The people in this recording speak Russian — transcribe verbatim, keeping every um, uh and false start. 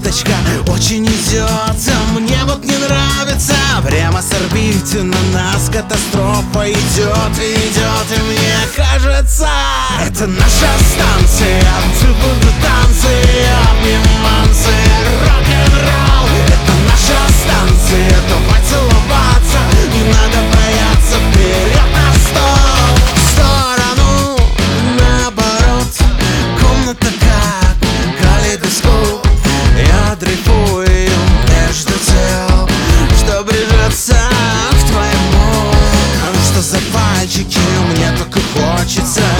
ниточка очень идет, а мне вот не нравится. Прямо с орбиты на нас катастрофа идет, идет, и мне кажется, это наша станция. Будут танцы, обниманцы, рок-н-ролл. Это наша станция, давай целоваться, не надо бояться, вперед на стол. В сторону, наоборот, комната как калейдоскоп. Я дрейфую между тел, что прижаться к твоему. Ну что за пальчики, мне только хочется